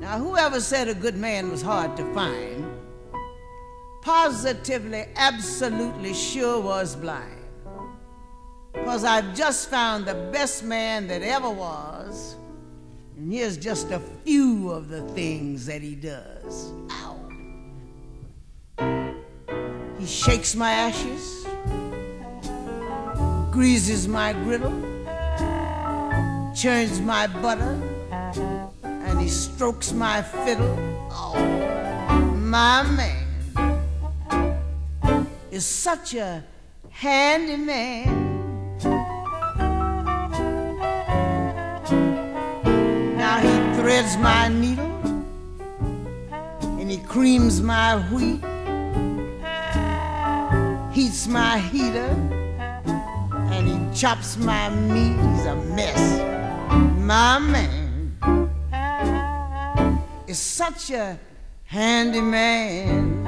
Now, whoever said a good man was hard to find, positively, absolutely sure was blind. Because I've just found the best man that ever was, and here's just a few of the things that he does. Ow. He shakes my ashes, greases my griddle, churns my butter, and he strokes my fiddle. Oh, my man is such a handy man. Now he threads my needle and he creams my wheat, heats my heater and he chops my meat. He's a mess. My man is such a handy man.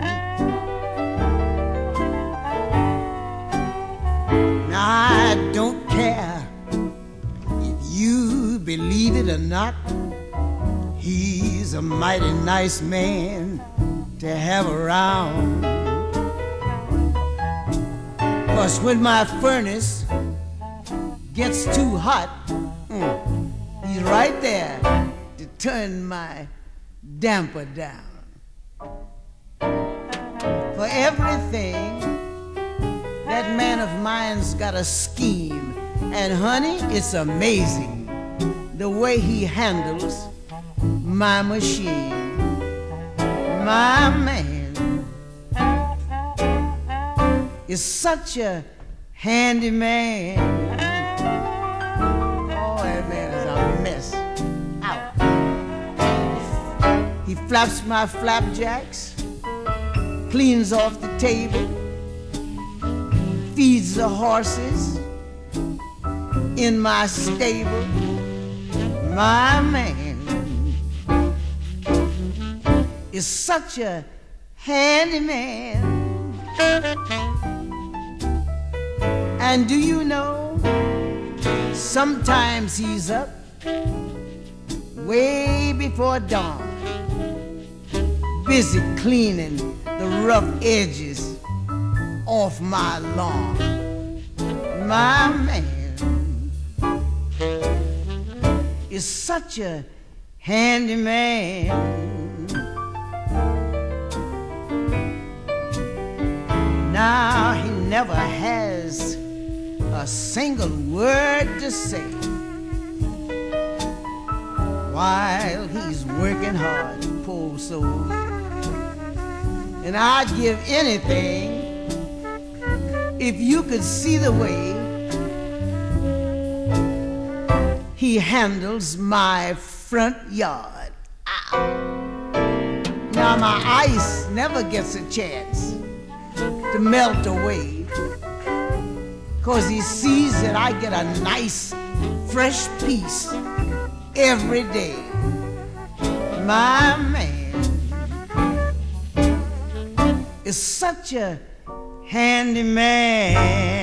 Now I don't care if you believe it or not, he's a mighty nice man to have around. 'Cause when my furnace gets too hot, he's right there to turn my damper down. For everything, that man of mine's got a scheme. And honey, it's amazing the way he handles my machine. My man is such a handy man. Oh, that man is a mess. Ow. He flaps my flapjacks, cleans off the table, feeds the horses in my stable. My man is such a handy man. And do you know, sometimes he's up way before dawn, busy cleaning the rough edges off my lawn. My man is such a handy man. Now he never has a single word to say while he's working hard, poor soul. And I'd give anything if you could see the way he handles my front yard. Ow. Now my ice never gets a chance to melt away, 'cause he sees that I get a nice fresh piece every day. My man is such a handy man.